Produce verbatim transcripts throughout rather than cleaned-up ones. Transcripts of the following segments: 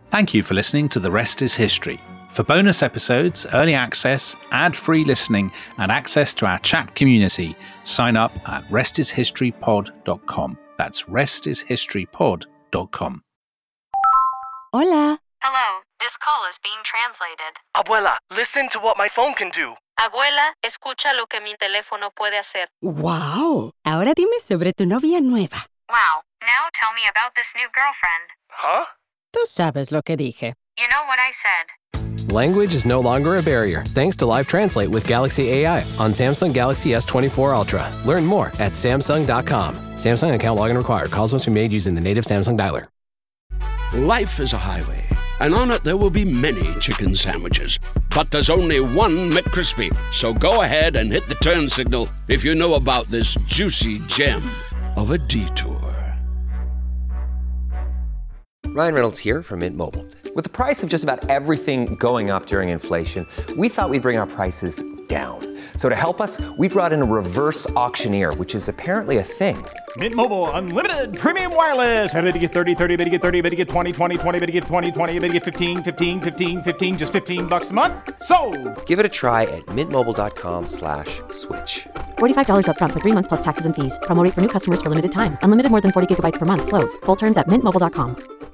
Thank you for listening to The Rest is History. For bonus episodes, early access, ad-free listening, and access to our chat community, sign up at rest is history pod dot com. That's rest is history pod dot com. Hola. Hello, this call is being translated. Abuela, listen to what my phone can do. Abuela, escucha lo que mi teléfono puede hacer. Wow. Ahora dime sobre tu novia nueva. Wow, now tell me about this new girlfriend. Huh? Tú sabes lo que dije. You know what I said. Language is no longer a barrier thanks to Live Translate with Galaxy A I on Samsung Galaxy S twenty-four Ultra. Learn more at Samsung dot com. Samsung account login required. Calls must be made using the native Samsung dialer. Life is a highway, and on it there will be many chicken sandwiches. But there's only one McCrispy. So go ahead and hit the turn signal if you know about this juicy gem of a detour. Ryan Reynolds here from Mint Mobile. With the price of just about everything going up during inflation, we thought we'd bring our prices down. So to help us, we brought in a reverse auctioneer, which is apparently a thing. Mint Mobile Unlimited Premium Wireless. How to get thirty, thirty, how to get thirty, how to get twenty, twenty, twenty, how to get twenty, twenty, how to get fifteen, fifteen, fifteen, fifteen, just fifteen bucks a month? Sold! Give it a try at mintmobile.com slash switch. forty-five dollars up front for three months plus taxes and fees. Promo rate for new customers for limited time. Unlimited more than forty gigabytes per month. Slows full terms at mint mobile dot com.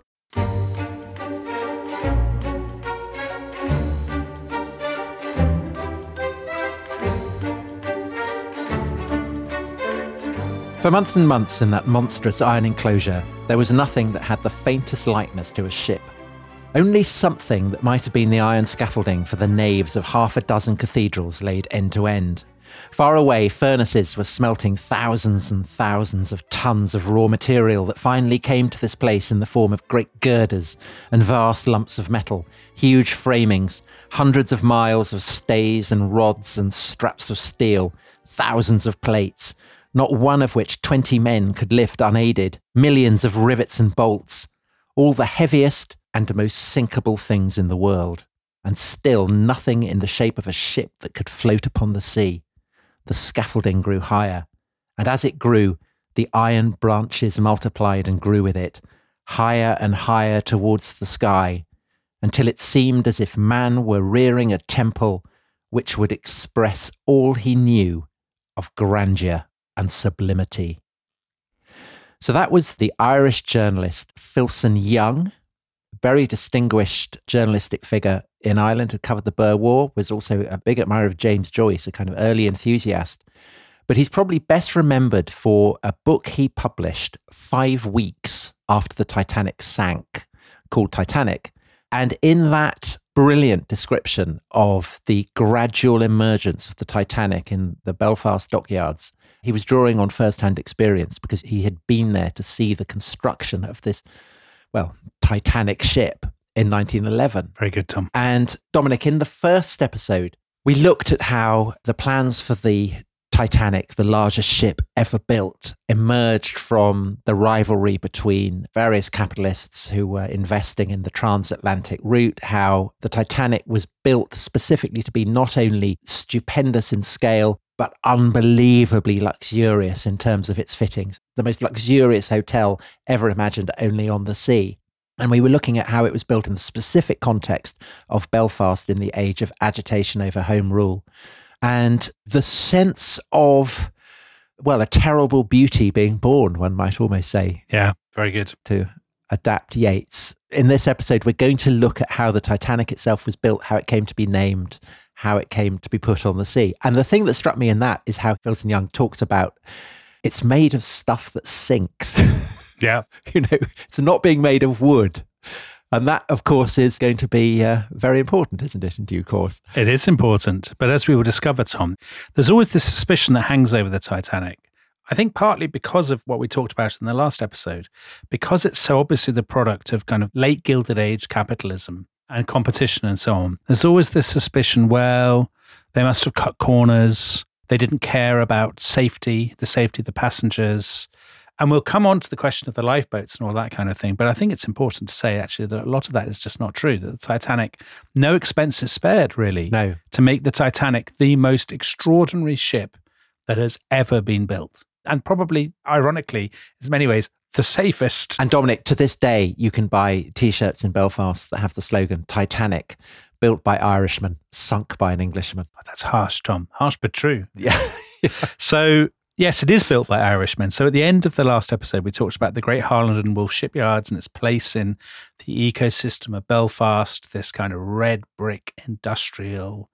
For months and months in that monstrous iron enclosure, there was nothing that had the faintest likeness to a ship. Only something that might have been the iron scaffolding for the naves of half a dozen cathedrals laid end to end. Far away, furnaces were smelting thousands and thousands of tons of raw material that finally came to this place in the form of great girders and vast lumps of metal, huge framings, hundreds of miles of stays and rods and straps of steel, thousands of plates, not one of which twenty men could lift unaided, millions of rivets and bolts, all the heaviest and most sinkable things in the world, and still nothing in the shape of a ship that could float upon the sea. The scaffolding grew higher, and as it grew, the iron branches multiplied and grew with it, higher and higher towards the sky, until it seemed as if man were rearing a temple which would express all he knew of grandeur and sublimity. So that was the Irish journalist Filson Young, a very distinguished journalistic figure in Ireland, had covered the Boer War, was also a big admirer of James Joyce, a kind of early enthusiast. But he's probably best remembered for a book he published five weeks after the Titanic sank, called Titanic. And in that brilliant description of the gradual emergence of the Titanic in the Belfast dockyards, he was drawing on first-hand experience because he had been there to see the construction of this, well, Titanic ship in nineteen eleven. Very good, Tom. And Dominic, in the first episode, we looked at how the plans for the Titanic, the largest ship ever built, emerged from the rivalry between various capitalists who were investing in the transatlantic route, how the Titanic was built specifically to be not only stupendous in scale, but unbelievably luxurious in terms of its fittings. The most luxurious hotel ever imagined only on the sea. And we were looking at how it was built in the specific context of Belfast in the age of agitation over Home Rule. And the sense of, well, a terrible beauty being born, one might almost say. Yeah, very good. To adapt Yeats. In this episode, we're going to look at how the Titanic itself was built, how it came to be named, how it came to be put on the sea. And the thing that struck me in that is how Filson Young talks about it's made of stuff that sinks. Yeah. You know, it's not being made of wood. And that, of course, is going to be uh, very important, isn't it, in due course? It is important. But as we will discover, Tom, there's always this suspicion that hangs over the Titanic. I think partly because of what we talked about in the last episode, because it's so obviously the product of kind of late Gilded Age capitalism and competition and so on. There's always this suspicion, well, they must have cut corners. They didn't care about safety, the safety of the passengers. And we'll come on to the question of the lifeboats and all that kind of thing. But I think it's important to say, actually, that a lot of that is just not true. That the Titanic, no expense is spared, really, no. to make the Titanic the most extraordinary ship that has ever been built. And probably, ironically, in many ways, the safest. And Dominic, to this day, you can buy T-shirts in Belfast that have the slogan Titanic, built by Irishmen, sunk by an Englishman. Oh, that's harsh, Tom. Harsh but true. Yeah. yeah. So, yes, it is built by Irishmen. So at the end of the last episode, we talked about the Great Harland and Wolff shipyards and its place in the ecosystem of Belfast, this kind of red brick, industrial,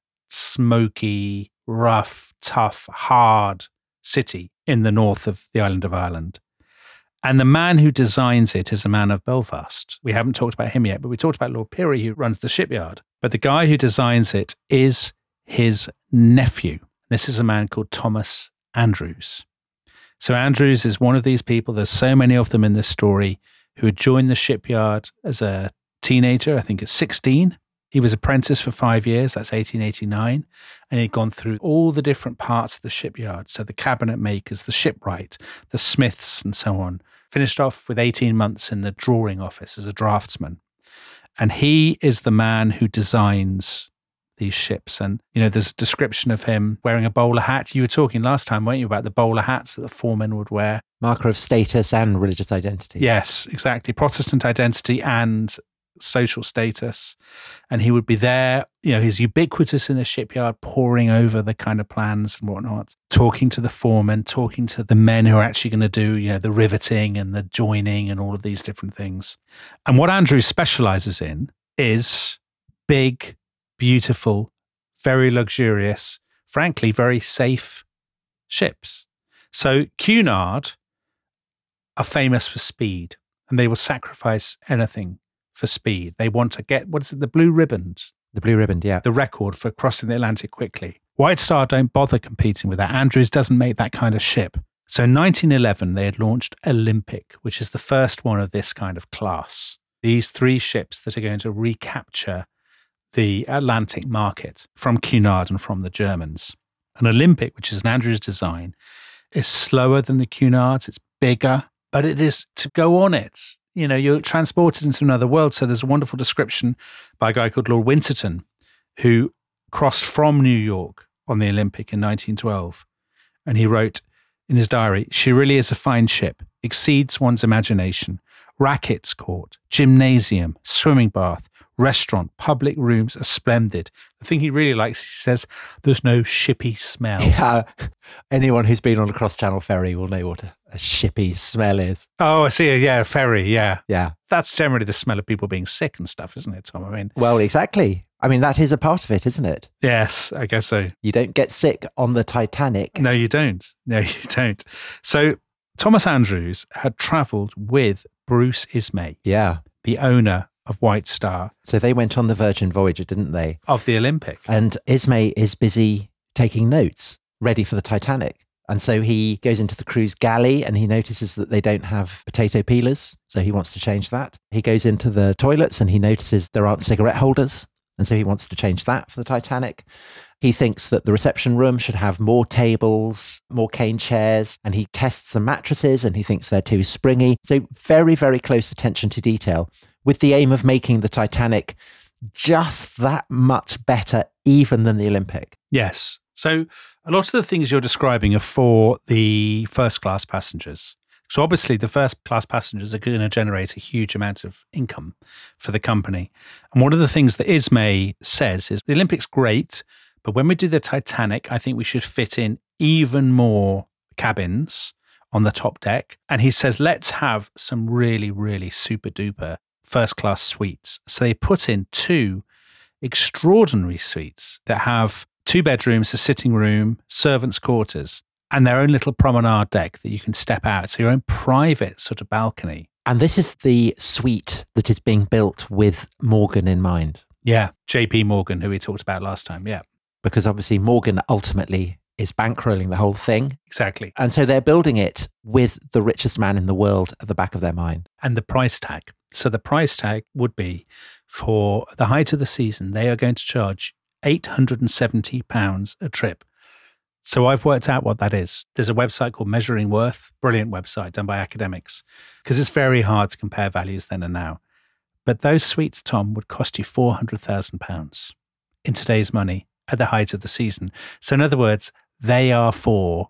smoky, rough, tough, hard city in the north of the island of Ireland. And the man who designs it is a man of Belfast. We haven't talked about him yet, but we talked about Lord Pirrie, who runs the shipyard. But the guy who designs it is his nephew. This is a man called Thomas Andrews. So Andrews is one of these people, there's so many of them in this story, who had joined the shipyard as a teenager, I think at sixteen. He was apprenticed for five years, that's eighteen eighty-nine, and he'd gone through all the different parts of the shipyard. So the cabinet makers, the shipwright, the smiths, and so on. Finished off with eighteen months in the drawing office as a draftsman. And he is the man who designs these ships. And, you know, there's a description of him wearing a bowler hat. You were talking last time, weren't you, about the bowler hats that the foremen would wear? Marker of status and religious identity. Yes, exactly. Protestant identity and social status. And he would be there, you know, he's ubiquitous in the shipyard, poring over the kind of plans and whatnot, talking to the foremen, talking to the men who are actually going to do, you know, the riveting and the joining and all of these different things. And what Andrew specializes in is big, beautiful, very luxurious, frankly, very safe ships. So Cunard are famous for speed, and they will sacrifice anything for speed. They want to get, what is it, the blue ribbons? The blue ribbon, yeah. The record for crossing the Atlantic quickly. White Star don't bother competing with that. Andrews doesn't make that kind of ship. So in nineteen eleven, they had launched Olympic, which is the first one of this kind of class. These three ships that are going to recapture the Atlantic market from Cunard and from the Germans. An Olympic, which is an Andrews design, is slower than the Cunards. It's bigger, but it is to go on it. You know, you're transported into another world. So there's a wonderful description by a guy called Lord Winterton, who crossed from New York on the Olympic in nineteen twelve. And he wrote in his diary, "She really is a fine ship, exceeds one's imagination. Rackets court, gymnasium, swimming bath, restaurant, public rooms are splendid." The thing he really likes, he says, there's no shippy smell. Yeah. Anyone who's been on a cross-channel ferry will know what a, a shippy smell is. Oh, I see. Yeah, a ferry. Yeah. Yeah. That's generally the smell of people being sick and stuff, isn't it, Tom? I mean, well, exactly. I mean, that is a part of it, isn't it? Yes, I guess so. You don't get sick on the Titanic. No, you don't. No, you don't. So Thomas Andrews had travelled with Bruce Ismay. Yeah. The owner of White Star. So they went on the Virgin Voyager, didn't they? Of the Olympic. And Ismay is busy taking notes, ready for the Titanic. And so he goes into the crew's galley and he notices that they don't have potato peelers. So he wants to change that. He goes into the toilets and he notices there aren't cigarette holders. And so he wants to change that for the Titanic. He thinks that the reception room should have more tables, more cane chairs, and he tests the mattresses and he thinks they're too springy. So very, very close attention to detail with the aim of making the Titanic just that much better even than the Olympic. Yes. So a lot of the things you're describing are for the first class passengers. So obviously the first class passengers are going to generate a huge amount of income for the company. And one of the things that Ismay says is the Olympic's great, but when we do the Titanic, I think we should fit in even more cabins on the top deck. And he says, let's have some really, really super duper first class suites. So they put in two extraordinary suites that have two bedrooms, a sitting room, servants' quarters, and their own little promenade deck that you can step out. So your own private sort of balcony. And this is the suite that is being built with Morgan in mind. Yeah. J P Morgan, who we talked about last time. Yeah. Because obviously Morgan ultimately is bankrolling the whole thing. Exactly. And so they're building it with the richest man in the world at the back of their mind. And the price tag. So the price tag would be for the height of the season, they are going to charge eight hundred seventy pounds a trip. So I've worked out what that is. There's a website called Measuring Worth, brilliant website done by academics, because it's very hard to compare values then and now. But those suites, Tom, would cost you four hundred thousand pounds in today's money at the height of the season. So in other words, they are for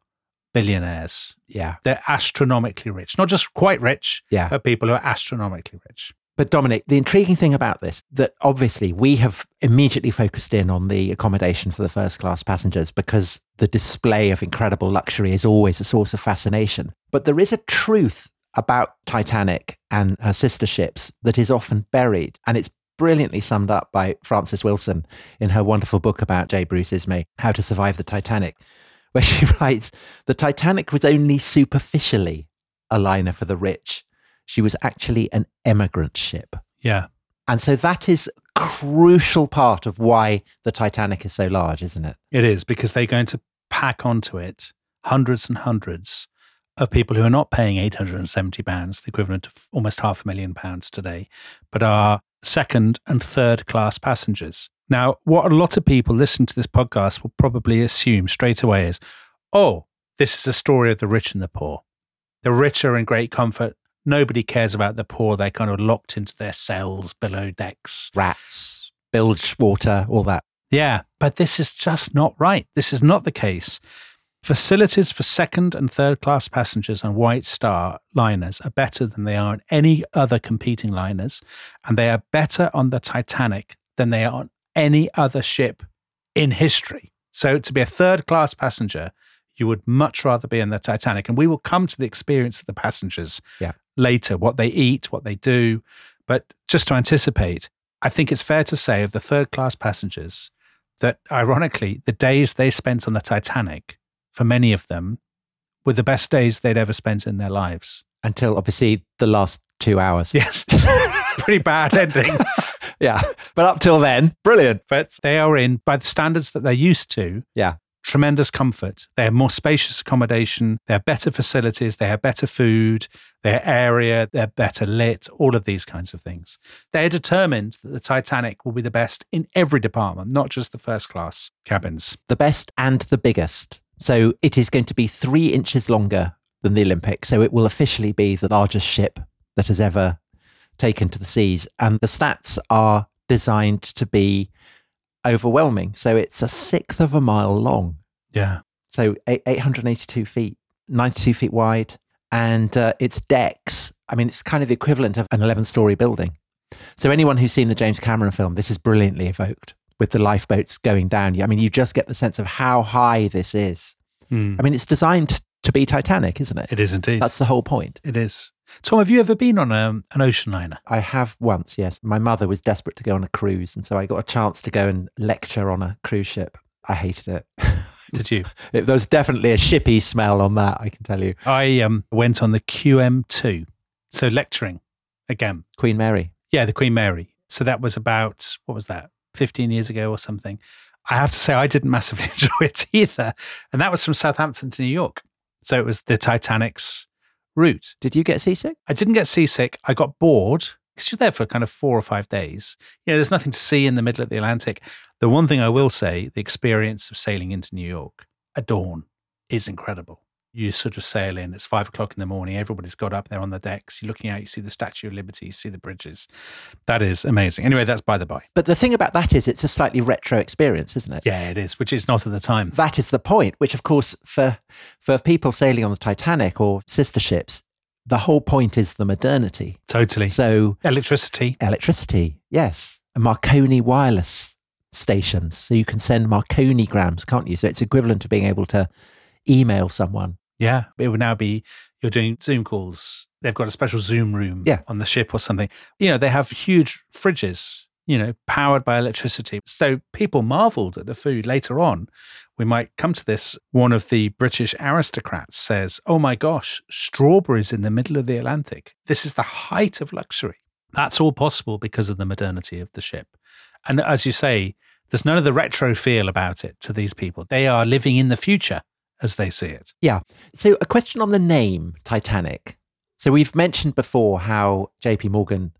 billionaires. Yeah. They're astronomically rich. Not just quite rich, Yeah. but people who are astronomically rich. But Dominic, the intriguing thing about this, that obviously we have immediately focused in on the accommodation for the first class passengers because the display of incredible luxury is always a source of fascination. But there is a truth about Titanic and her sister ships that is often buried. And it's brilliantly summed up by Frances Wilson in her wonderful book about J. Bruce Ismay, How to Survive the Titanic, where she writes, the Titanic was only superficially a liner for the rich. She was actually an emigrant ship. Yeah. And so that is a crucial part of why the Titanic is so large, isn't it? It is, because they're going to pack onto it hundreds and hundreds of people who are not paying eight hundred seventy pounds, the equivalent of almost half a million pounds today, but are second and third class passengers. Now, what a lot of people listening to this podcast will probably assume straight away is, oh, this is a story of the rich and the poor. The rich are in great comfort. Nobody cares about the poor. They're kind of locked into their cells below decks. Rats, bilge water, all that. Yeah, but this is just not right. This is not the case. Facilities for second and third class passengers on White Star liners are better than they are on any other competing liners, and they are better on the Titanic than they are on any other ship in history. So to be a third class passenger, you would much rather be in the Titanic. And we will come to the experience of the passengers yeah. later, what they eat, what they do. But just to anticipate, I think it's fair to say of the third class passengers that, ironically, the days they spent on the Titanic, for many of them, were the best days they'd ever spent in their lives. Until, obviously, the last two hours. Yes. Pretty bad ending. Yeah. But up till then, brilliant. But they are in, by the standards that they're used to, yeah. tremendous comfort. They have more spacious accommodation. They have better facilities. They have better food. Their area, they're better lit, all of these kinds of things. They're determined that the Titanic will be the best in every department, not just the first class cabins. The best and the biggest. So it is going to be three inches longer than the Olympic. So it will officially be the largest ship that has ever taken to the seas. And the stats are designed to be overwhelming. So it's a sixth of a mile long. Yeah. So eight hundred eighty-two feet, ninety-two feet wide. And uh, its decks, I mean, it's kind of the equivalent of an eleven-story building. So anyone who's seen the James Cameron film, this is brilliantly evoked with the lifeboats going down. I mean, you just get the sense of how high this is. Mm. I mean, it's designed to be Titanic, isn't it? It is indeed. That's the whole point. It is. Tom, have you ever been on a, an ocean liner? I have once, yes. My mother was desperate to go on a cruise, and so I got a chance to go and lecture on a cruise ship. I hated it. Did you? It, there was definitely a shippy smell on that, I can tell you. I um, went on the Q M two, so lecturing again. Queen Mary. Yeah, the Queen Mary. So that was about, what was that, fifteen years ago or something. I have to say I didn't massively enjoy it either. And that was from Southampton to New York. So it was the Titanic's route. Did you get seasick? I didn't get seasick. I got bored because you're there for kind of four or five days. You know, there's nothing to see in the middle of the Atlantic. The one thing I will say, the experience of sailing into New York at dawn is incredible. You sort of sail in, it's five o'clock in the morning, everybody's got up there on the decks, you're looking out, you see the Statue of Liberty, you see the bridges. That is amazing. Anyway, that's by the by. But the thing about that is it's a slightly retro experience, isn't it? Yeah, it is, which is not at the time. That is the point, which of course for for people sailing on the Titanic or sister ships, the whole point is the modernity. Totally. So electricity. Electricity, yes. And Marconi wireless stations. So you can send Marconigrams, can't you? So it's equivalent to being able to email someone. Yeah, it would now be, you're doing Zoom calls. They've got a special Zoom room yeah. on the ship or something. You know, they have huge fridges, you know, powered by electricity. So people marveled at the food. Later on, we might come to this. One of the British aristocrats says, oh my gosh, strawberries in the middle of the Atlantic. This is the height of luxury. That's all possible because of the modernity of the ship. And as you say, there's none of the retro feel about it to these people. They are living in the future as they see it. Yeah. So a question on the name Titanic. So we've mentioned before how J P Morgan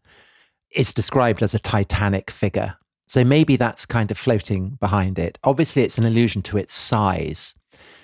is described as a Titanic figure. So maybe that's kind of floating behind it. Obviously, it's an allusion to its size.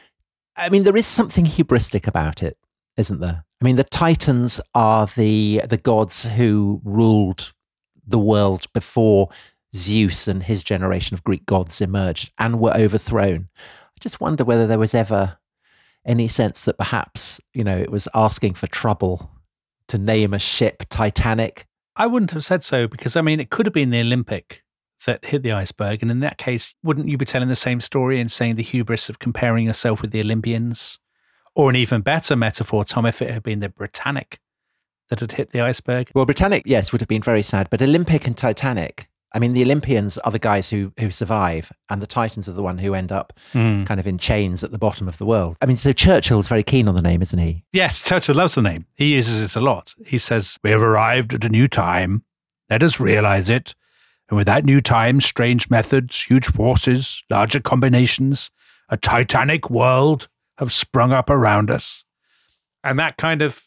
I mean, there is something hubristic about it, isn't there? I mean, the Titans are the the gods who ruled the world before Zeus and his generation of Greek gods emerged and were overthrown. I just wonder whether there was ever any sense that perhaps, you know, it was asking for trouble to name a ship Titanic? I wouldn't have said so because, I mean, it could have been the Olympic that hit the iceberg. And in that case, wouldn't you be telling the same story and saying the hubris of comparing yourself with the Olympians? Or an even better metaphor, Tom, if it had been the Britannic that had hit the iceberg? Well, Britannic, yes, would have been very sad. But Olympic and Titanic, I mean, the Olympians are the guys who who survive, and the Titans are the one who end up mm. kind of in chains at the bottom of the world. I mean, so Churchill's very keen on the name, isn't he? Yes, Churchill loves the name. He uses it a lot. He says, "We have arrived at a new time. Let us realize it. And with that new time, strange methods, huge forces, larger combinations, a titanic world have sprung up around us." And that kind of,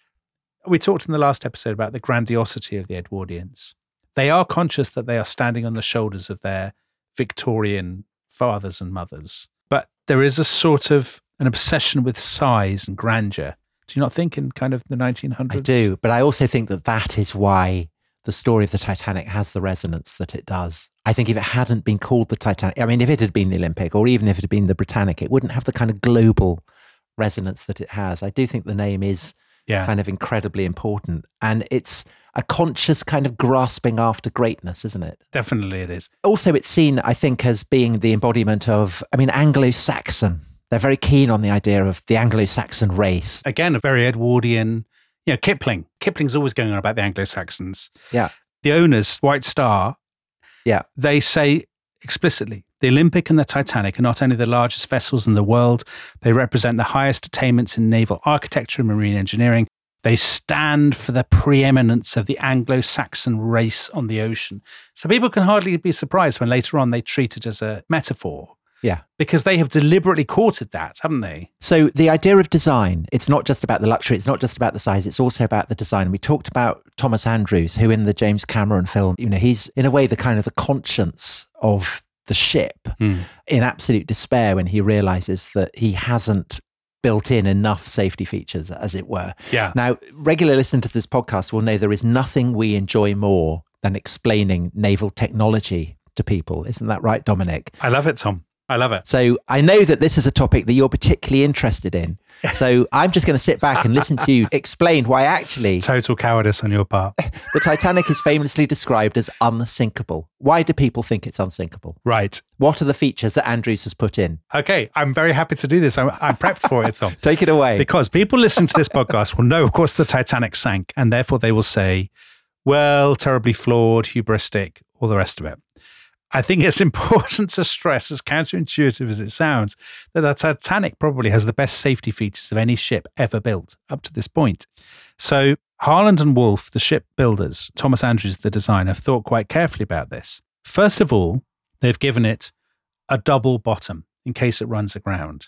we talked in the last episode about the grandiosity of the Edwardians. They are conscious that they are standing on the shoulders of their Victorian fathers and mothers. But there is a sort of an obsession with size and grandeur. Do you not think in kind of the nineteen hundreds? I do, but I also think that that is why the story of the Titanic has the resonance that it does. I think if it hadn't been called the Titanic, I mean, if it had been the Olympic or even if it had been the Britannic, it wouldn't have the kind of global resonance that it has. I do think the name is yeah. kind of incredibly important. And it's a conscious kind of grasping after greatness, isn't it? Definitely it is. Also, it's seen, I think, as being the embodiment of, I mean, Anglo-Saxon. They're very keen on the idea of the Anglo-Saxon race. Again, a very Edwardian, you know, Kipling. Kipling's always going on about the Anglo-Saxons. Yeah. The owners, White Star, yeah, they say explicitly, the Olympic and the Titanic are not only the largest vessels in the world, they represent the highest attainments in naval architecture and marine engineering. They stand for the preeminence of the Anglo-Saxon race on the ocean. So people can hardly be surprised when later on they treat it as a metaphor. Yeah. Because they have deliberately courted that, haven't they? So the idea of design, it's not just about the luxury, it's not just about the size, it's also about the design. We talked about Thomas Andrews, who in the James Cameron film, you know, he's in a way the kind of the conscience of the ship mm. in absolute despair when he realizes that he hasn't built in enough safety features, as it were. Yeah. Now, regular listeners to this podcast will know there is nothing we enjoy more than explaining naval technology to people. Isn't that right, Dominic? I love it, Tom. I love it. So I know that this is a topic that you're particularly interested in. So I'm just going to sit back and listen to you explain why actually... Total cowardice on your part. The Titanic is famously described as unsinkable. Why do people think it's unsinkable? Right. What are the features that Andrews has put in? Okay, I'm very happy to do this. I'm, I'm prepped for it, Tom. Take it away. Because people listening to this podcast will know, of course, the Titanic sank, and therefore they will say, well, terribly flawed, hubristic, all the rest of it. I think it's important to stress, as counterintuitive as it sounds, that the Titanic probably has the best safety features of any ship ever built up to this point. So Harland and Wolff, the ship builders, Thomas Andrews, the designer, have thought quite carefully about this. First of all, they've given it a double bottom in case it runs aground.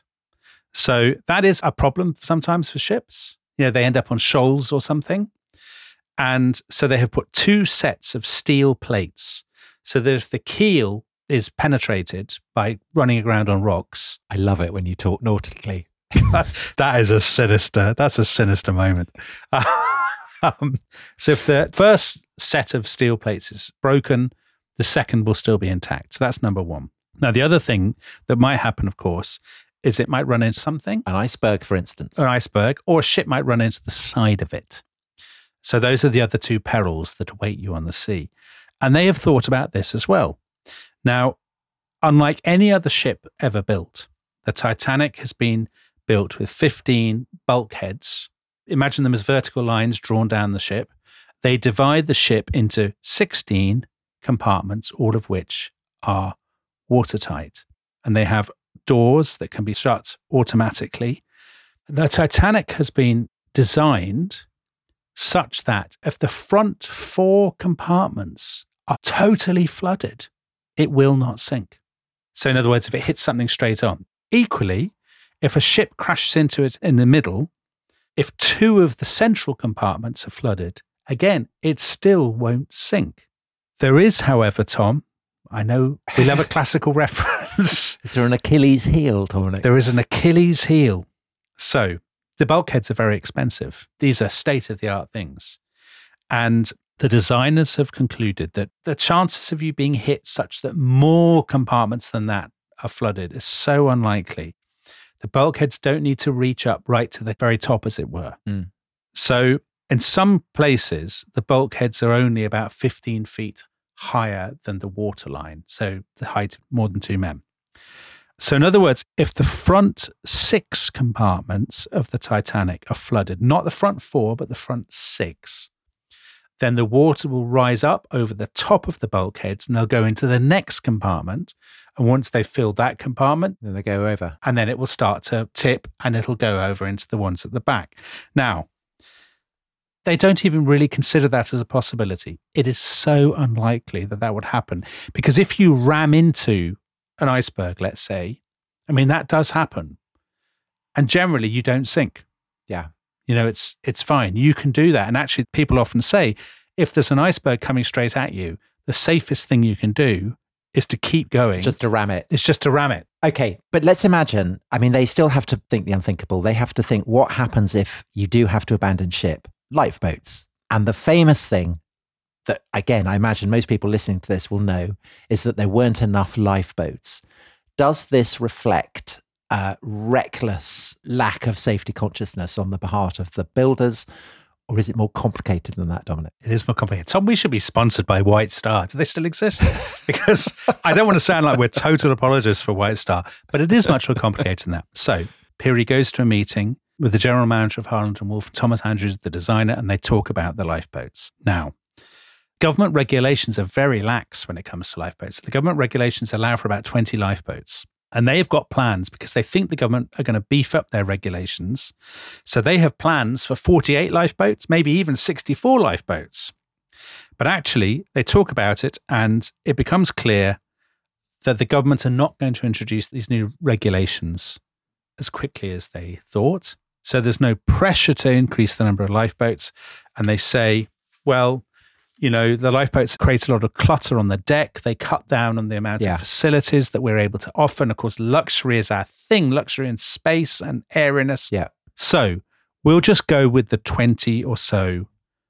So that is a problem sometimes for ships. You know, they end up on shoals or something. And so they have put two sets of steel plates so that if the keel is penetrated by running aground on rocks... I love it when you talk nautically. that is a sinister, that's a sinister moment. um, so if the first set of steel plates is broken, the second will still be intact. So that's number one. Now, the other thing that might happen, of course, is it might run into something. An iceberg, for instance. An iceberg, or a ship might run into the side of it. So those are the other two perils that await you on the sea. And they have thought about this as well. Now, unlike any other ship ever built, the Titanic has been built with fifteen bulkheads. Imagine them as vertical lines drawn down the ship. They divide the ship into sixteen compartments, all of which are watertight. And they have doors that can be shut automatically. The Titanic has been designed such that if the front four compartments are totally flooded, it will not sink. So in other words, if it hits something straight on. Equally, if a ship crashes into it in the middle, if two of the central compartments are flooded, again, it still won't sink. There is, however, Tom, I know we love a classical reference. Is there an Achilles heel, Dominic? There is an Achilles heel. So the bulkheads are very expensive. These are state-of-the-art things. And the designers have concluded that the chances of you being hit such that more compartments than that are flooded is so unlikely The bulkheads don't need to reach up right to the very top, as it were. Mm. So in some places, the bulkheads are only about fifteen feet higher than the waterline. So the height more than two men. So in other words, if the front six compartments of the Titanic are flooded, not the front four, but the front six, then the water will rise up over the top of the bulkheads and they'll go into the next compartment. And once they've filled that compartment, then they go over. And then it will start to tip and it'll go over into the ones at the back. Now, they don't even really consider that as a possibility. It is so unlikely that that would happen. Because if you ram into an iceberg, let's say, I mean, that does happen. And generally you don't sink. Yeah. You know, it's it's fine. You can do that. And actually, people often say, if there's an iceberg coming straight at you, the safest thing you can do is to keep going. It's just to ram it. It's just to ram it. Okay, but let's imagine, I mean, they still have to think the unthinkable. They have to think, what happens if you do have to abandon ship? Lifeboats. And the famous thing that, again, I imagine most people listening to this will know, is that there weren't enough lifeboats. Does this reflect a reckless lack of safety consciousness on the part of the builders, or is it more complicated than that, Dominic? It is more complicated. Tom, we should be sponsored by White Star. Do they still exist? Because I don't want to sound like we're total apologists for White Star, but it is much more complicated than that. So Peary goes to a meeting with the general manager of Harland and Wolff, Thomas Andrews, the designer, and they talk about the lifeboats. Now, government regulations are very lax when it comes to lifeboats. The government regulations allow for about twenty lifeboats. And they've got plans because they think the government are going to beef up their regulations. So they have plans for forty-eight lifeboats, maybe even sixty-four lifeboats. But actually, they talk about it and it becomes clear that the government are not going to introduce these new regulations as quickly as they thought. So there's no pressure to increase the number of lifeboats. And they say, well, you know, the lifeboats create a lot of clutter on the deck. They cut down on the amount Yeah. of facilities that we're able to offer. And of course, luxury is our thing, luxury in space and airiness. Yeah. So we'll just go with the twenty or so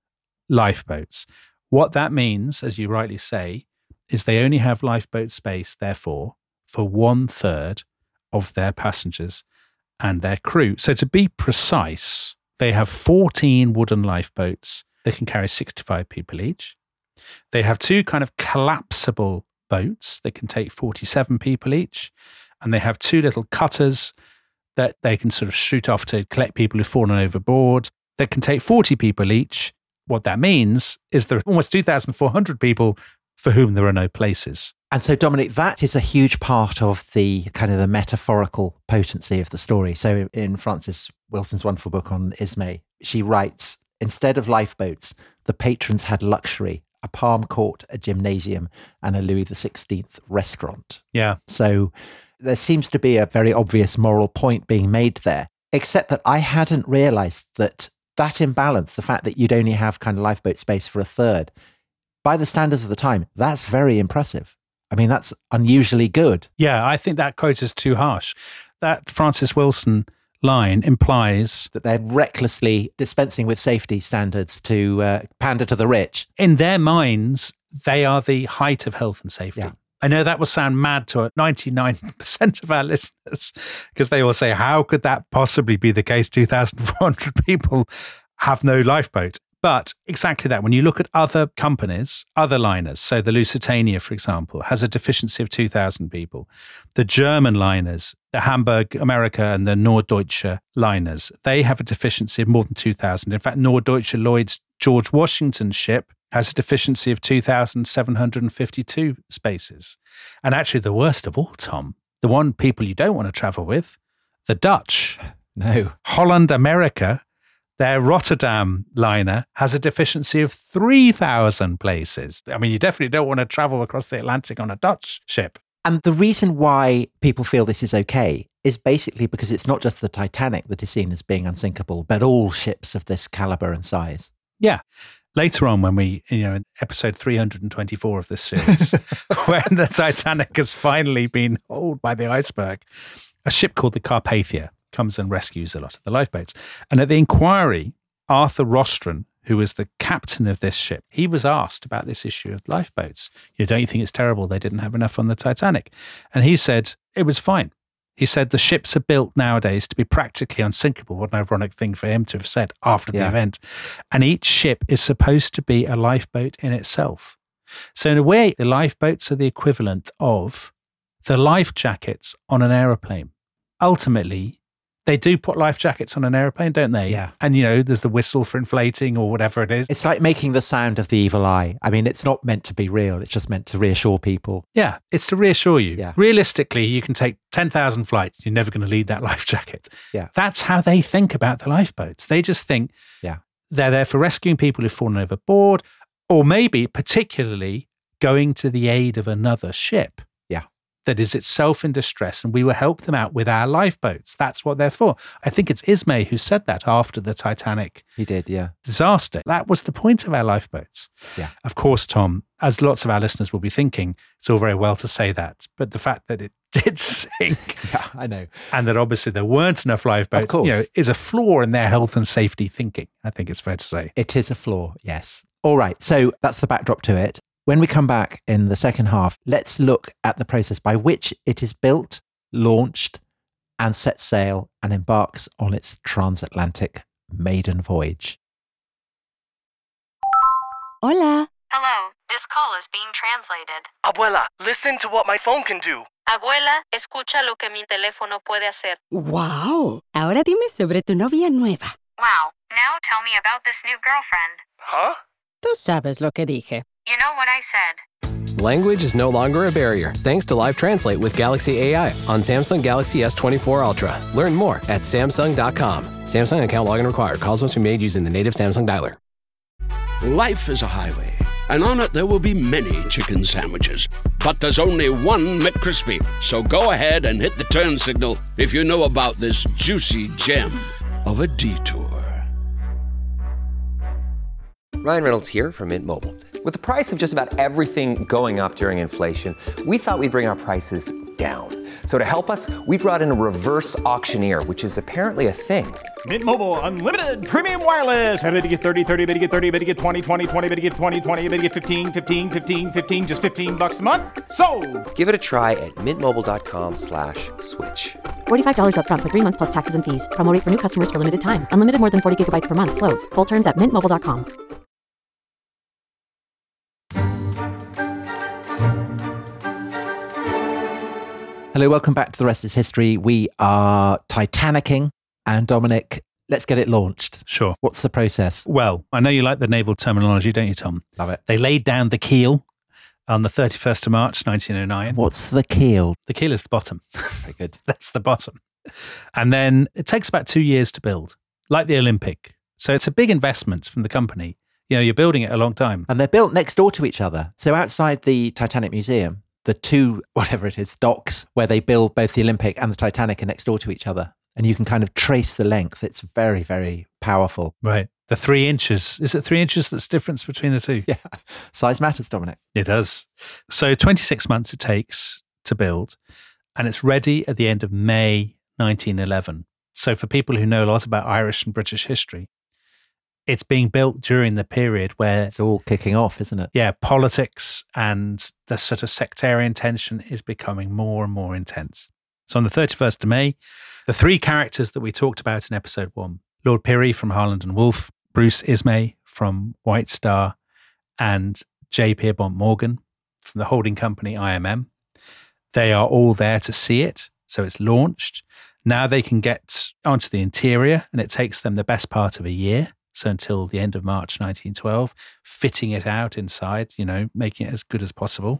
lifeboats. What that means, as you rightly say, is they only have lifeboat space, therefore, for one third of their passengers and their crew. So to be precise, they have fourteen wooden lifeboats. They can carry sixty-five people each. They have two kind of collapsible boats that can take forty-seven people each. And they have two little cutters that they can sort of shoot off to collect people who've fallen overboard that can take forty people each. What that means is there are almost two thousand four hundred people for whom there are no places. And so, Dominic, that is a huge part of the kind of the metaphorical potency of the story. So in Frances Wilson's wonderful book on Ismay, she writes, instead of lifeboats, the patrons had luxury, a palm court, a gymnasium, and a Louis the sixteenth restaurant. Yeah. So there seems to be a very obvious moral point being made there, except that I hadn't realized that that imbalance, the fact that you'd only have kind of lifeboat space for a third, by the standards of the time, that's very impressive. I mean, that's unusually good. Yeah, I think that quote is too harsh. That Frances Wilson line implies that they're recklessly dispensing with safety standards to uh, pander to the rich. In their minds, they are the height of health and safety. Yeah. I know that will sound mad to ninety-nine percent of our listeners because they will say, how could that possibly be the case? two thousand four hundred people have no lifeboat. But exactly that. When you look at other companies, other liners, so the Lusitania, for example, has a deficiency of two thousand people. The German liners, the Hamburg America and the Norddeutsche liners, they have a deficiency of more than two thousand. In fact, Norddeutsche Lloyd's George Washington ship has a deficiency of two thousand seven hundred fifty-two spaces. And actually the worst of all, Tom, the one people you don't want to travel with, the Dutch. No. Holland America, their Rotterdam liner has a deficiency of three thousand places. I mean, you definitely don't want to travel across the Atlantic on a Dutch ship. And the reason why people feel this is okay is basically because it's not just the Titanic that is seen as being unsinkable, but all ships of this caliber and size. Yeah. Later on, when we, you know, in episode three hundred twenty-four of this series, when the Titanic has finally been hauled by the iceberg, a ship called the Carpathia comes and rescues a lot of the lifeboats. And at the inquiry, Arthur Rostron, who was the captain of this ship, he was asked about this issue of lifeboats. You know, don't you think it's terrible they didn't have enough on the Titanic? And he said it was fine. He said the ships are built nowadays to be practically unsinkable. What an ironic thing for him to have said after the Yeah. event. And each ship is supposed to be a lifeboat in itself. So in a way, the lifeboats are the equivalent of the life jackets on an aeroplane. Ultimately, they do put life jackets on an aeroplane, don't they? Yeah. And, you know, there's the whistle for inflating or whatever it is. It's like making the sound of the evil eye. I mean, it's not meant to be real. It's just meant to reassure people. Yeah, it's to reassure you. Yeah. Realistically, you can take ten thousand flights. You're never going to need that life jacket. Yeah. That's how they think about the lifeboats. They just think Yeah. they're there for rescuing people who've fallen overboard, or maybe particularly going to the aid of another ship. Yeah. That is itself in distress, and we will help them out with our lifeboats. That's what they're for. I think it's Ismay who said that after the Titanic He did, yeah. disaster. That was the point of our lifeboats. Yeah. Of course, Tom, as lots of our listeners will be thinking, it's all very well to say that, but the fact that it did sink Yeah, I know. and that obviously there weren't enough lifeboats, Of course. you know, is a flaw in their health and safety thinking. I think it's fair to say. It is a flaw, yes. All right, so that's the backdrop to it. When we come back in the second half, let's look at the process by which it is built, launched, and sets sail and embarks on its transatlantic maiden voyage. Hola. Hello, this call is being translated. Abuela, listen to what my phone can do. Abuela, escucha lo que mi teléfono puede hacer. Wow. Ahora dime sobre tu novia nueva. Wow, now tell me about this new girlfriend. Huh? Tú sabes lo que dije. You know what I said. Language is no longer a barrier thanks to Live Translate with Galaxy A I on Samsung Galaxy S twenty-four Ultra. Learn more at Samsung dot com. Samsung account login required. Calls must be made using the native Samsung dialer. Life is a highway, and on it there will be many chicken sandwiches. But there's only one McCrispy. So go ahead and hit the turn signal if you know about this juicy gem of a detour. Ryan Reynolds here from Mint Mobile. With the price of just about everything going up during inflation, we thought we'd bring our prices down. So to help us, we brought in a reverse auctioneer, which is apparently a thing. Mint Mobile Unlimited Premium Wireless. How to get thirty, thirty, bit to get thirty, bit to get twenty, twenty, twenty, bit to get twenty, twenty, bit to get fifteen, fifteen, fifteen, fifteen, just fifteen bucks a month? Sold! Give it a try at mintmobile.com slash switch. forty-five dollars up front for three months plus taxes and fees. Promo rate for new customers for limited time. Unlimited more than forty gigabytes per month. Slows full terms at mint mobile dot com. Hello, welcome back to The Rest is History. We are Titanicking, and Dominic, let's get it launched. Sure. What's the process? Well, I know you like the naval terminology, don't you, Tom? Love it. They laid down the keel on the thirty-first of March, nineteen oh nine. What's the keel? The keel is the bottom. Very good. That's the bottom. And then it takes about two years to build, like the Olympic. So it's a big investment from the company. You know, you're building it a long time. And they're built next door to each other. So outside the Titanic Museum, the two, whatever it is, docks where they build both the Olympic and the Titanic are next door to each other. And you can kind of trace the length. It's very, very powerful. Right. The three inches. Is it three inches that's the difference between the two? Yeah. Size matters, Dominic. It does. So twenty-six months it takes to build, and it's ready at the end of May nineteen eleven. So for people who know a lot about Irish and British history, it's being built during the period where It's all kicking off, isn't it? yeah, politics and the sort of sectarian tension is becoming more and more intense. So on the thirty-first of May, the three characters that we talked about in episode one, Lord Pirrie from Harland and Wolff, Bruce Ismay from White Star, and J. Pierpont Morgan from the holding company I M M, they are all there to see it. So it's launched. Now they can get onto the interior, and it takes them the best part of a year. So until the end of March nineteen twelve, fitting it out inside, you know, making it as good as possible.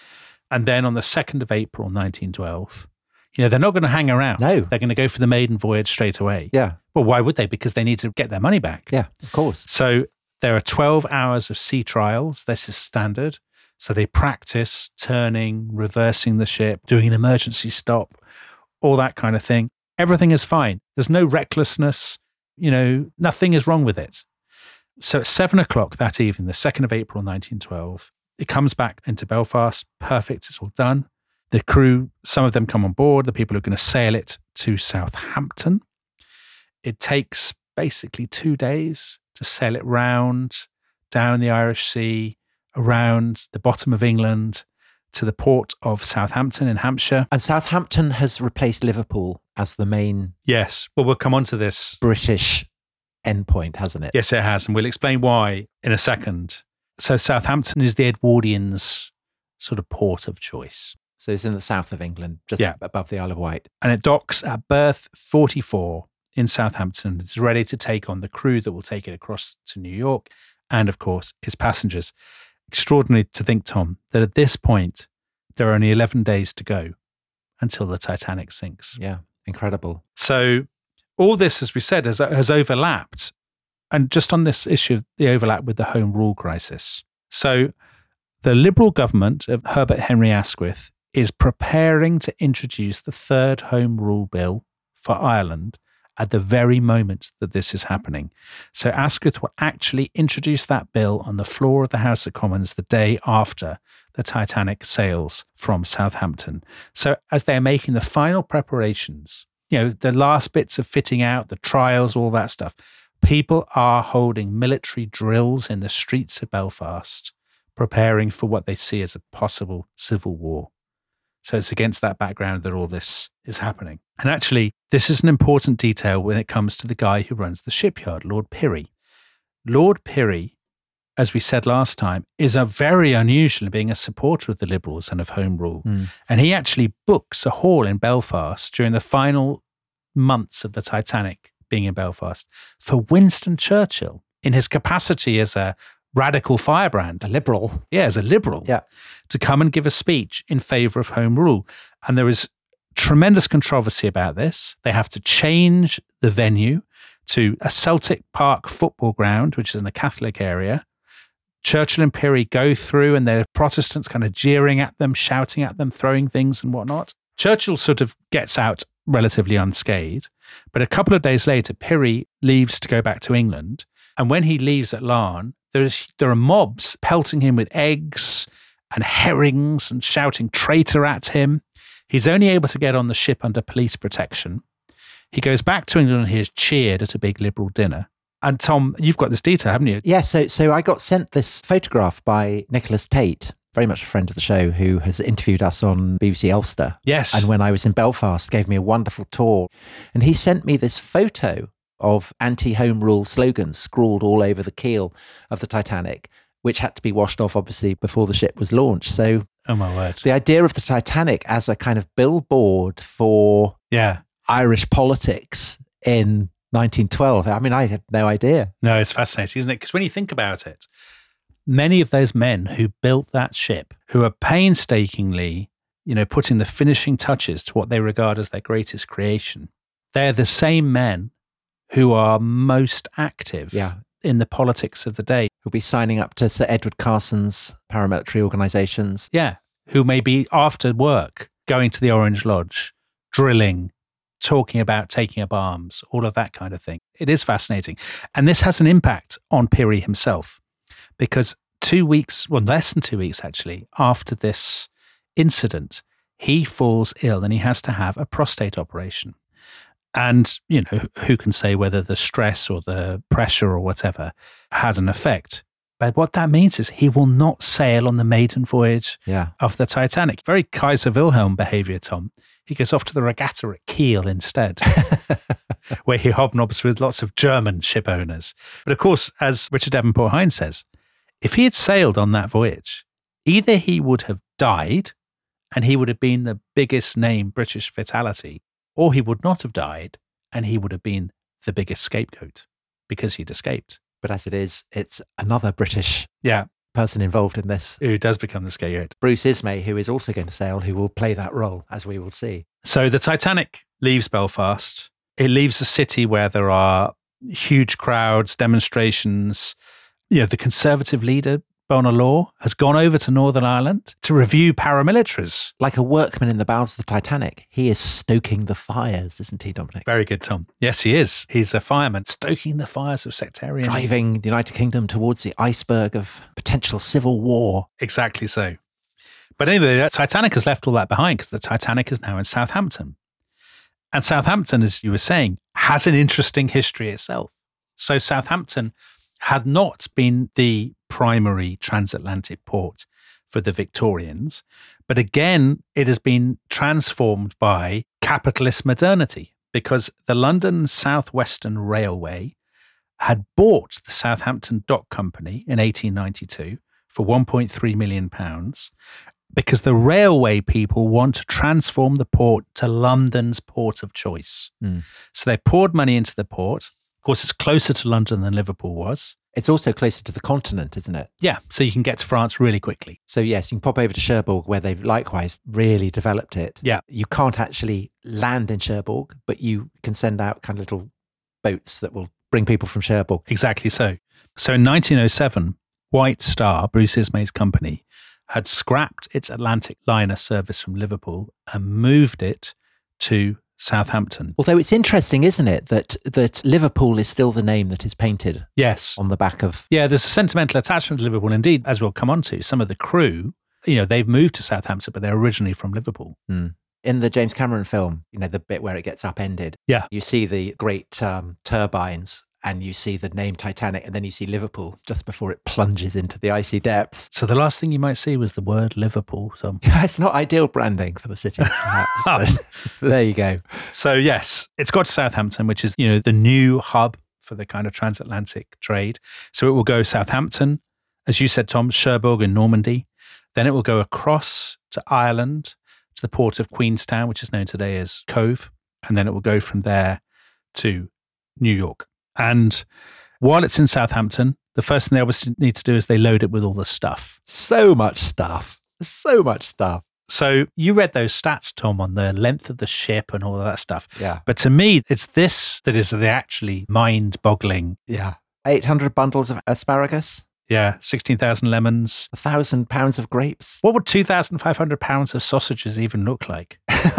And then on the second of April nineteen twelve, you know, they're not going to hang around. No. They're going to go for the maiden voyage straight away. Yeah. Well, why would they? Because they need to get their money back. Yeah, of course. So there are twelve hours of sea trials. This is standard. So they practice turning, reversing the ship, doing an emergency stop, all that kind of thing. Everything is fine. There's no recklessness. You know, nothing is wrong with it. So at seven o'clock that evening, the second of April, nineteen twelve, it comes back into Belfast. Perfect. It's all done. The crew, some of them come on board. The people who are going to sail it to Southampton. It takes basically two days to sail it round, down the Irish Sea, around the bottom of England, to the port of Southampton in Hampshire. And Southampton has replaced Liverpool as the main Yes. Well, we'll come on to this. British endpoint, hasn't it? Yes, it has. And we'll explain why in a second. So Southampton is the Edwardians' sort of port of choice. So it's in the south of England, just Yeah. above the Isle of Wight. And it docks at Berth forty-four in Southampton. It's ready to take on the crew that will take it across to New York and, of course, its passengers. Extraordinary to think, Tom, that at this point, there are only eleven days to go until the Titanic sinks. Yeah, incredible. So all this, as we said, has, has overlapped. And just on this issue of the overlap with the Home Rule crisis. So the Liberal government of Herbert Henry Asquith is preparing to introduce the third Home Rule Bill for Ireland at the very moment that this is happening. So Asquith will actually introduce that bill on the floor of the House of Commons the day after the Titanic sails from Southampton. So as they're making the final preparations, you know, the last bits of fitting out, the trials, all that stuff, people are holding military drills in the streets of Belfast, preparing for what they see as a possible civil war. So it's against that background that all this is happening. And actually, this is an important detail when it comes to the guy who runs the shipyard, Lord Pirrie. Lord Pirrie, as we said last time, is a very unusual in being a supporter of the Liberals and of Home Rule. Mm. And he actually books a hall in Belfast during the final months of the Titanic being in Belfast for Winston Churchill in his capacity as a radical firebrand. A liberal. Yeah, as a liberal. Yeah. To come and give a speech in favour of Home Rule. And there is tremendous controversy about this. They have to change the venue to a Celtic Park football ground, which is in a Catholic area. Churchill and Pirrie go through and they're Protestants kind of jeering at them, shouting at them, throwing things and whatnot. Churchill sort of gets out relatively unscathed. But a couple of days later, Pirrie leaves to go back to England. And when he leaves at Larne, there's, there are mobs pelting him with eggs and herrings and shouting traitor at him. He's only able to get on the ship under police protection. He goes back to England and he is cheered at a big Liberal dinner. And Tom, you've got this detail, haven't you? Yeah, so so I got sent this photograph by Nicholas Tate, very much a friend of the show, who has interviewed us on B B C Ulster. Yes. And when I was in Belfast, gave me a wonderful tour. And he sent me this photo of anti-Home Rule slogans scrawled all over the keel of the Titanic, which had to be washed off, obviously, before the ship was launched. So oh my word. The idea of the Titanic as a kind of billboard for yeah. Irish politics in nineteen twelve. I mean, I had no idea. No, it's fascinating, isn't it? Because when you think about it, many of those men who built that ship, who are painstakingly, you know, putting the finishing touches to what they regard as their greatest creation, they're the same men who are most active yeah. in the politics of the day. Who'll be signing up to Sir Edward Carson's paramilitary organisations. Yeah, who may be after work going to the Orange Lodge, drilling, talking about taking up arms, all of that kind of thing. It is fascinating. And this has an impact on Pirrie himself because two weeks, well, less than two weeks actually, after this incident, he falls ill and he has to have a prostate operation. And, you know, who can say whether the stress or the pressure or whatever has an effect. But what that means is he will not sail on the maiden voyage yeah. of the Titanic. Very Kaiser Wilhelm behaviour, Tom. He goes off to the regatta at Kiel instead, where he hobnobs with lots of German ship owners. But of course, as Richard Davenport Hines says, if he had sailed on that voyage, either he would have died and he would have been the biggest name British fatality, or he would not have died and he would have been the biggest scapegoat because he'd escaped. But as it is, it's another British yeah. person involved in this. Who does become the scapegoat. Bruce Ismay, who is also going to sail, who will play that role, as we will see. So the Titanic leaves Belfast. It leaves a city where there are huge crowds, demonstrations. You know, the Conservative leader, Bonar Law, has gone over to Northern Ireland to review paramilitaries. Like a workman in the bowels of the Titanic. He is stoking the fires, isn't he, Dominic? Very good, Tom. Yes, he is. He's a fireman, stoking the fires of sectarianism. Driving the United Kingdom towards the iceberg of potential civil war. Exactly so. But anyway, the Titanic has left all that behind because the Titanic is now in Southampton. And Southampton, as you were saying, has an interesting history itself. So Southampton had not been the primary transatlantic port for the Victorians. But again, it has been transformed by capitalist modernity because the London South Western Railway had bought the Southampton Dock Company in eighteen ninety-two for one point three million pounds because the railway people want to transform the port to London's port of choice. Mm. So they poured money into the port. Of course, it's closer to London than Liverpool was. It's also closer to the continent, isn't it? Yeah, so you can get to France really quickly. So yes, you can pop over to Cherbourg where they've likewise really developed it. Yeah. You can't actually land in Cherbourg, but you can send out kind of little boats that will bring people from Cherbourg. Exactly so. So in nineteen oh seven, White Star, Bruce Ismay's company, had scrapped its Atlantic liner service from Liverpool and moved it to Southampton. Although it's interesting, isn't it, that that Liverpool is still the name that is painted Yes. on the back of... Yeah, there's a sentimental attachment to Liverpool. Indeed, as we'll come on to, some of the crew, you know, they've moved to Southampton, but they're originally from Liverpool. Mm. In the James Cameron film, you know, the bit where it gets upended, Yeah. you see the great um, turbines and you see the name Titanic and then you see Liverpool just before it plunges into the icy depths. So the last thing you might see was the word Liverpool. So, It's not ideal branding for the city, perhaps. but there you go. so yes, it's got to Southampton, which is, you know, the new hub for the kind of transatlantic trade. So it will go Southampton, as you said, Tom, Cherbourg in Normandy. Then it will go across to Ireland, to the port of Queenstown, which is known today as Cove. And then it will go from there to New York. And while it's in Southampton, the first thing they obviously need to do is they load it with all the stuff. So much stuff. So much stuff. So you read those stats, Tom, on the length of the ship and all of that stuff. Yeah. But to me, it's this that is the actually mind-boggling. Yeah. eight hundred bundles of asparagus. Yeah, sixteen thousand lemons. A thousand pounds of grapes. What would two thousand five hundred pounds of sausages even look like?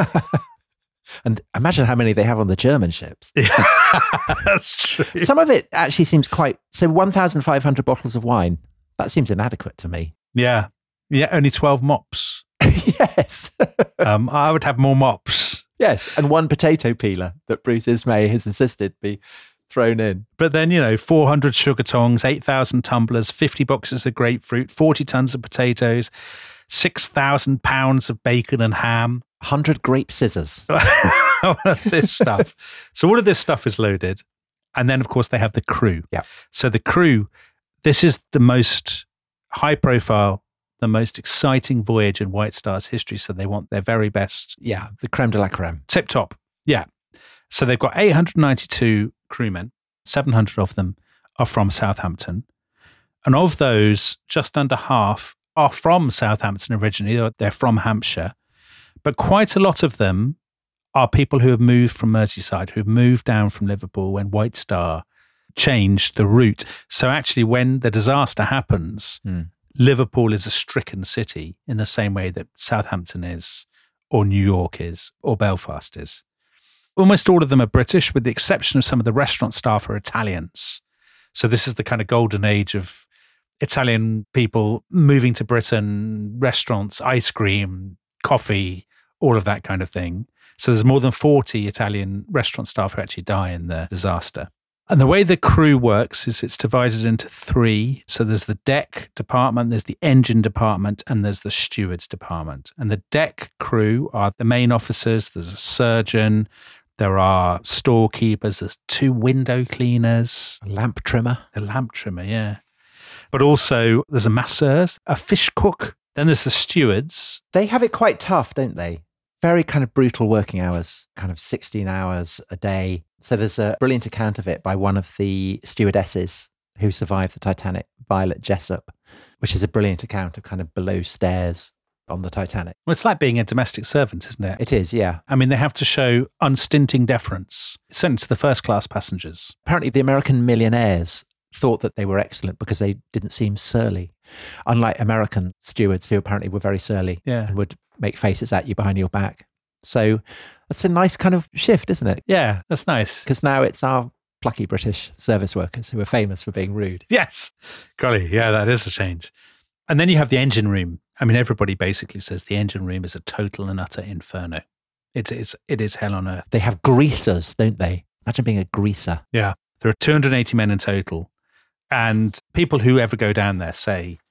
And imagine how many they have on the German ships. Yeah, that's true. Some of it actually seems quite... So one thousand five hundred bottles of wine, that seems inadequate to me. Yeah. Yeah, only twelve mops. Yes. um, I would have more mops. Yes, and one potato peeler that Bruce Ismay has insisted be thrown in. But then, you know, four hundred sugar tongs, eight thousand tumblers, fifty boxes of grapefruit, forty tons of potatoes, six thousand pounds of bacon and ham. one hundred grape scissors. All of this stuff. So all of this stuff is loaded. And then, of course, they have the crew. Yeah. So the crew, this is the most high profile, the most exciting voyage in White Star's history. So they want their very best. Yeah, the creme de la creme. Tip top. Yeah. So they've got eight hundred ninety-two crewmen. seven hundred of them are from Southampton. And of those, just under half are from Southampton originally. They're from Hampshire. But quite a lot of them are people who have moved from Merseyside, who have moved down from Liverpool when White Star changed the route. So actually, when the disaster happens, mm. Liverpool is a stricken city in the same way that Southampton is, or New York is, or Belfast is. Almost all of them are British, with the exception of some of the restaurant staff are Italians. So this is the kind of golden age of Italian people moving to Britain, restaurants, ice cream, coffee, all of that kind of thing. So there's more than forty Italian restaurant staff who actually die in the disaster. And the way the crew works is it's divided into three. So there's the deck department, there's the engine department, and there's the stewards department. And the deck crew are the main officers. There's a surgeon. There are storekeepers. There's two window cleaners. A lamp trimmer. A lamp trimmer, yeah. But also there's a masseuse, a fish cook. Then there's the stewards. They have it quite tough, don't they? Very kind of brutal working hours, kind of sixteen hours a day. So there's a brilliant account of it by one of the stewardesses who survived the Titanic, Violet Jessup, which is a brilliant account of kind of below stairs on the Titanic. Well, it's like being a domestic servant, isn't it? It is, yeah. I mean, they have to show unstinting deference, certainly to the first class passengers. Apparently the American millionaires thought that they were excellent because they didn't seem surly, unlike American stewards who apparently were very surly Yeah. and would make faces at you behind your back. So that's a nice kind of shift, isn't it? Yeah, that's nice. Because now it's our plucky British service workers who are famous for being rude. Yes. Golly, yeah, that is a change. And then you have the engine room. I mean, everybody basically says the engine room is a total and utter inferno. It is, it is hell on earth. They have greasers, don't they? Imagine being a greaser. Yeah. There are two hundred eighty men in total. And people who ever go down there say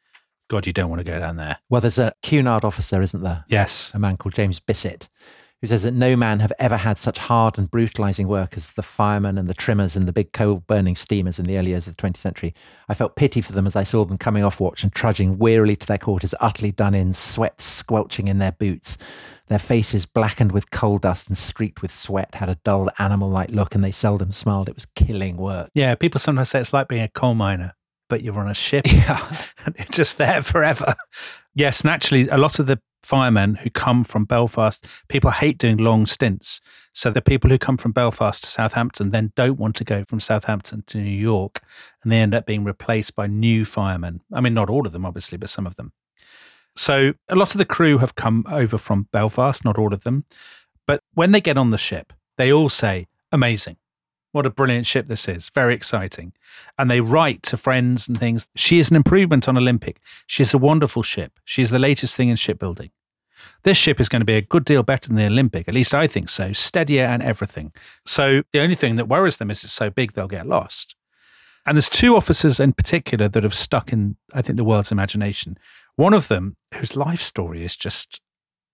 God, you don't want to go down there. Well, there's a Cunard officer, isn't there? Yes. A man called James Bissett, who says that no man have ever had such hard and brutalizing work as the firemen and the trimmers and the big coal-burning steamers in the early years of the twentieth century. I felt pity for them as I saw them coming off watch and trudging wearily to their quarters, utterly done in, sweat squelching in their boots. Their faces, blackened with coal dust and streaked with sweat, had a dull animal-like look, and they seldom smiled. It was killing work. Yeah, people sometimes say it's like being a coal miner, but you're on a ship. Yeah. And it's just there forever. Yes, naturally, a lot of the firemen who come from Belfast, people hate doing long stints. So the people who come from Belfast to Southampton then don't want to go from Southampton to New York, and they end up being replaced by new firemen. I mean, not all of them, obviously, but some of them. So a lot of the crew have come over from Belfast, not all of them. But when they get on the ship, they all say, amazing. What a brilliant ship this is. Very exciting. And they write to friends and things. She is an improvement on Olympic. She's a wonderful ship. She's the latest thing in shipbuilding. This ship is going to be a good deal better than the Olympic. At least I think so. Steadier and everything. So the only thing that worries them is it's so big they'll get lost. And there's two officers in particular that have stuck in, I think, the world's imagination. One of them, whose life story is just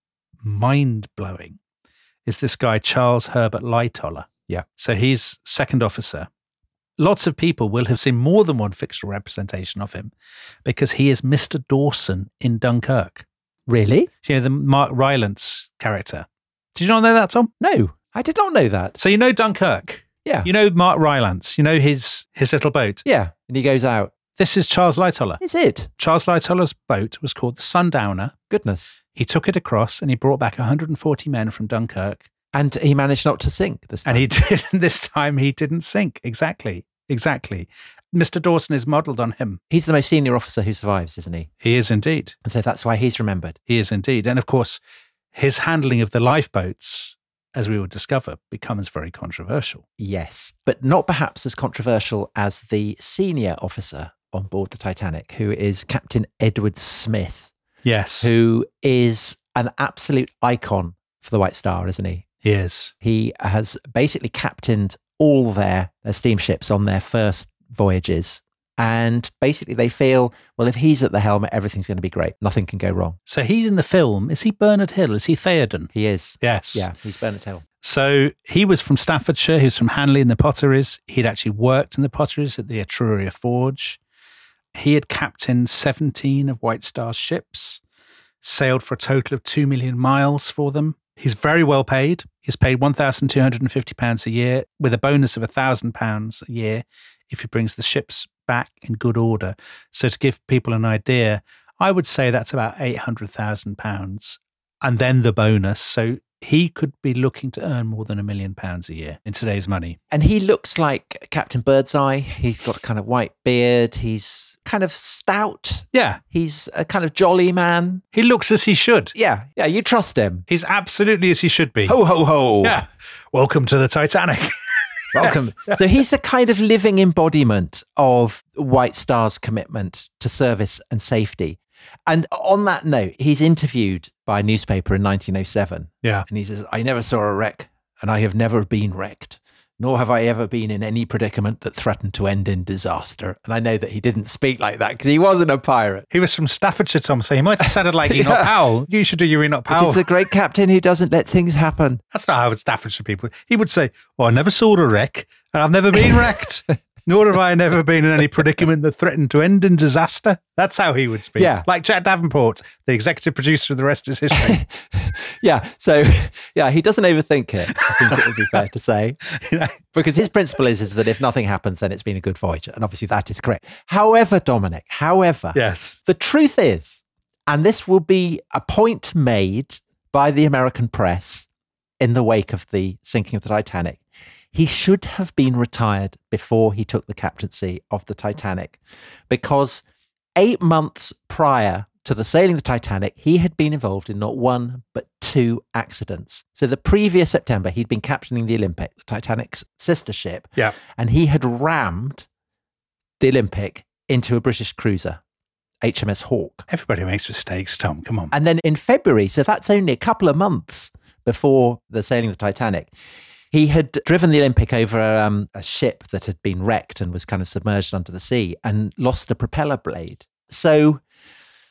mind-blowing, is this guy, Charles Herbert Lightoller. Yeah. So he's second officer. Lots of people will have seen more than one fictional representation of him because he is Mister Dawson in Dunkirk. Really? You know, the Mark Rylance character. Did you not know that, Tom? No, I did not know that. So you know Dunkirk? Yeah. You know Mark Rylance? You know his his little boat? Yeah, and he goes out. This is Charles Lightoller. Is it? Charles Lightoller's boat was called the Sundowner. Goodness. He took it across and he brought back one hundred forty men from Dunkirk. And he managed not to sink this time. And he did. This time he didn't sink. Exactly. Exactly. Mister Dawson is modelled on him. He's the most senior officer who survives, isn't he? He is indeed. And so that's why he's remembered. He is indeed. And of course, his handling of the lifeboats, as we will discover, becomes very controversial. Yes, but not perhaps as controversial as the senior officer on board the Titanic, who is Captain Edward Smith. Yes. Who is an absolute icon for the White Star, isn't he? He is. He has basically captained all their, their steamships on their first voyages. And basically they feel, well, if he's at the helm, everything's going to be great. Nothing can go wrong. So he's in the film. Is he Bernard Hill? Is he Theoden? He is. Yes. Yeah, he's Bernard Hill. So he was from Staffordshire. He was from Hanley in the potteries. He'd actually worked in the potteries at the Etruria Forge. He had captained seventeen of White Star's ships, sailed for a total of two million miles for them. He's very well paid. He's paid one thousand two hundred fifty pounds a year with a bonus of one thousand pounds a year if he brings the ships back in good order. So to give people an idea, I would say that's about eight hundred thousand pounds and then the bonus. So he could be looking to earn more than a million pounds a year in today's money. And he looks like Captain Birdseye. He's got a kind of white beard. He's kind of stout. Yeah. He's a kind of jolly man. He looks as he should. Yeah. Yeah, you trust him. He's absolutely as he should be. Ho, ho, ho. Yeah. Welcome to the Titanic. Welcome. Yes. So he's a kind of living embodiment of White Star's commitment to service and safety. And on that note, he's interviewed by a newspaper in nineteen oh seven. Yeah. And he says, I never saw a wreck, and I have never been wrecked, nor have I ever been in any predicament that threatened to end in disaster. And I know that he didn't speak like that because he wasn't a pirate. He was from Staffordshire, Tom, so he might have sounded like Enoch Yeah. Powell. You should do your Enoch Powell. He's the great captain who doesn't let things happen. That's not how Staffordshire people... He would say, well, I never saw a wreck, and I've never been wrecked. Nor have I never been in any predicament that threatened to end in disaster. That's how he would speak. Yeah. Like Jack Davenport, the executive producer of The Rest is History. Yeah. So, yeah, he doesn't overthink it, I think it would be fair to say. Because his principle is, is that if nothing happens, then it's been a good voyage. And obviously that is correct. However, Dominic, however, Yes. the truth is, and this will be a point made by the American press in the wake of the sinking of the Titanic, he should have been retired before he took the captaincy of the Titanic, because eight months prior to the sailing of the Titanic, he had been involved in not one, but two accidents. So the previous September, he'd been captaining the Olympic, the Titanic's sister ship, Yeah. and he had rammed the Olympic into a British cruiser, H M S Hawke. Everybody makes mistakes, Tom. Come on. And then in February, so that's only a couple of months before the sailing of the Titanic, he had driven the Olympic over um, a ship that had been wrecked and was kind of submerged under the sea and lost a propeller blade. So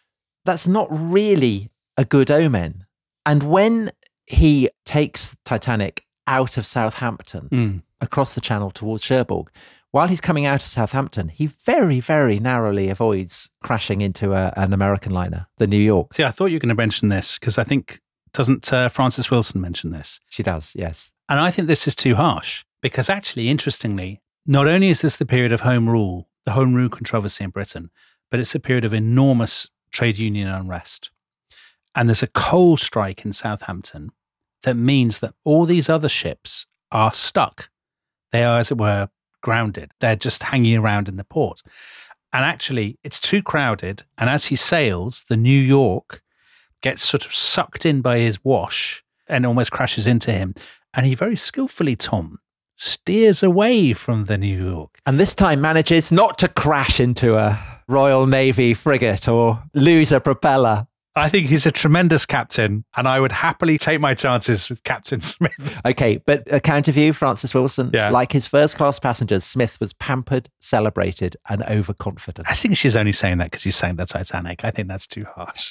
that's not really a good omen. And when he takes Titanic out of Southampton, Mm. across the channel towards Cherbourg, while he's coming out of Southampton, he very, very narrowly avoids crashing into a, an American liner, the New York. See, I thought you were going to mention this because I think, doesn't uh, Frances Wilson mention this? She does, yes. And I think this is too harsh because actually, interestingly, not only is this the period of Home Rule, the Home Rule controversy in Britain, but it's a period of enormous trade union unrest. And there's a coal strike in Southampton that means that all these other ships are stuck. They are, as it were, grounded. They're just hanging around in the port. And actually, it's too crowded. And as he sails, the New York gets sort of sucked in by his wash and almost crashes into him. And he very skillfully, Tom, steers away from the New York. And this time manages not to crash into a Royal Navy frigate or lose a propeller. I think he's a tremendous captain, and I would happily take my chances with Captain Smith. Okay, but account of you, Frances Wilson, Yeah. like his first-class passengers, Smith was pampered, celebrated, and overconfident. I think she's only saying that because he's saying the Titanic. I think that's too harsh.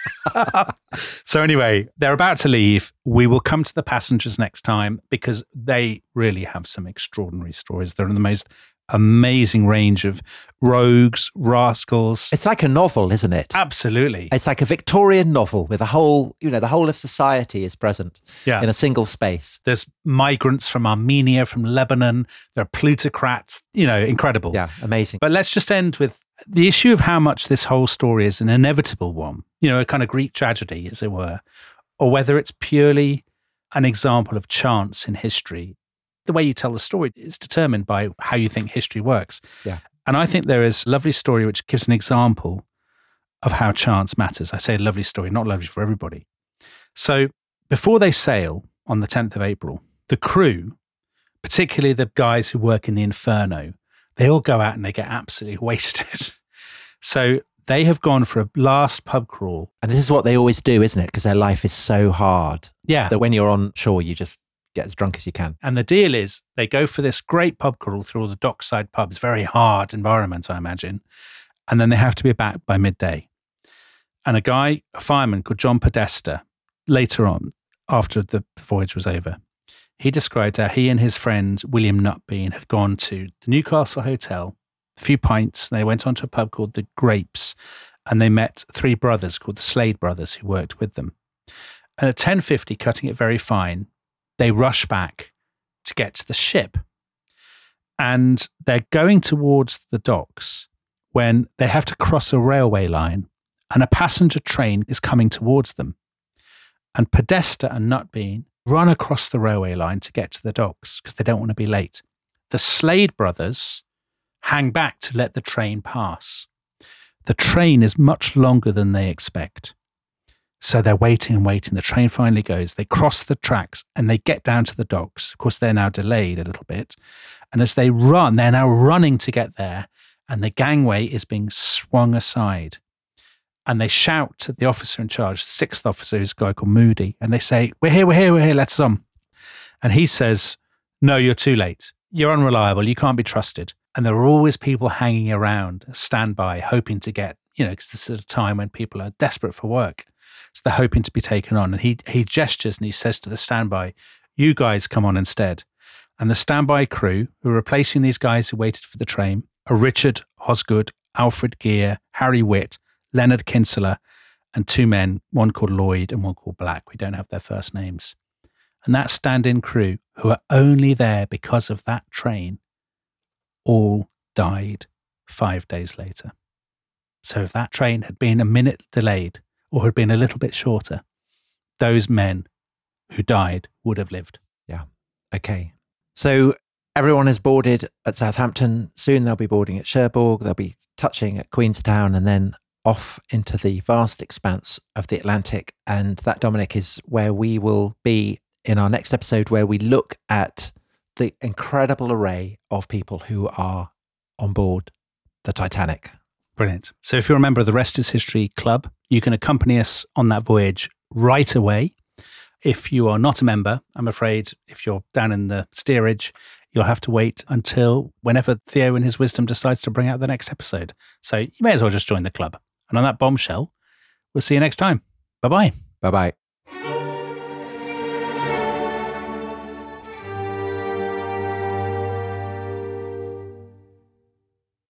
So anyway, they're about to leave. We will come to the passengers next time because they really have some extraordinary stories. They're in the most amazing range of rogues, rascals. It's like a novel, isn't it? Absolutely. It's like a Victorian novel with a whole, you know, the whole of society is present Yeah. in a single space. There's migrants from Armenia, from Lebanon. There are plutocrats, you know, incredible. Yeah, amazing. But let's just end with the issue of how much this whole story is an inevitable one, you know, a kind of Greek tragedy, as it were, or whether it's purely an example of chance in history. The way you tell the story is determined by how you think history works. Yeah. And I think there is a lovely story which gives an example of how chance matters. I say a lovely story, not lovely for everybody. So before they sail on the tenth of April, the crew, particularly the guys who work in the Inferno, they all go out and they get absolutely wasted. So they have gone for a last pub crawl. And this is what they always do, isn't it? Because their life is so hard Yeah. that when you're on shore, you just get as drunk as you can. And the deal is they go for this great pub crawl through all the dockside pubs, very hard environment, I imagine. And then they have to be back by midday. And a guy, a fireman called John Podesta, later on, after the voyage was over, he described how he and his friend William Nutbean had gone to the Newcastle Hotel, a few pints, and they went on to a pub called the Grapes, and they met three brothers called the Slade brothers who worked with them. And at ten fifty, cutting it very fine, they rush back to get to the ship. And they're going towards the docks when they have to cross a railway line and a passenger train is coming towards them. And Podesta and Nutbean run across the railway line to get to the docks because they don't want to be late. The Slade brothers hang back to let the train pass. The train is much longer than they expect. So they're waiting and waiting. The train finally goes. They cross the tracks and they get down to the docks. Of course, they're now delayed a little bit. And as they run, they're now running to get there. And the gangway is being swung aside. And they shout to the officer in charge, the sixth officer, who's a guy called Moody. And they say, we're here, we're here, we're here, let us on. And he says, no, you're too late. You're unreliable. You can't be trusted. And there are always people hanging around, standby, hoping to get, you know, because this is a time when people are desperate for work. So they're hoping to be taken on. And he he gestures and he says to the standby, you guys come on instead. And the standby crew, who are replacing these guys who waited for the train, are Richard Osgood, Alfred Gear, Harry Witt, Leonard Kinsella, and two men, one called Lloyd and one called Black. We don't have their first names. And that stand-in crew, who are only there because of that train, all died five days later. So if that train had been a minute delayed, or had been a little bit shorter, those men who died would have lived. Yeah. Okay. So everyone is boarded at Southampton. Soon they'll be boarding at Cherbourg. They'll be touching at Queenstown and then off into the vast expanse of the Atlantic. And that, Dominic, is where we will be in our next episode, where we look at the incredible array of people who are on board the Titanic. Brilliant. So if you're a member of the Rest is History Club, you can accompany us on that voyage right away. If you are not a member, I'm afraid if you're down in the steerage, you'll have to wait until whenever Theo in his wisdom decides to bring out the next episode. So you may as well just join the club. And on that bombshell, We'll see you next time. Bye-bye. Bye-bye.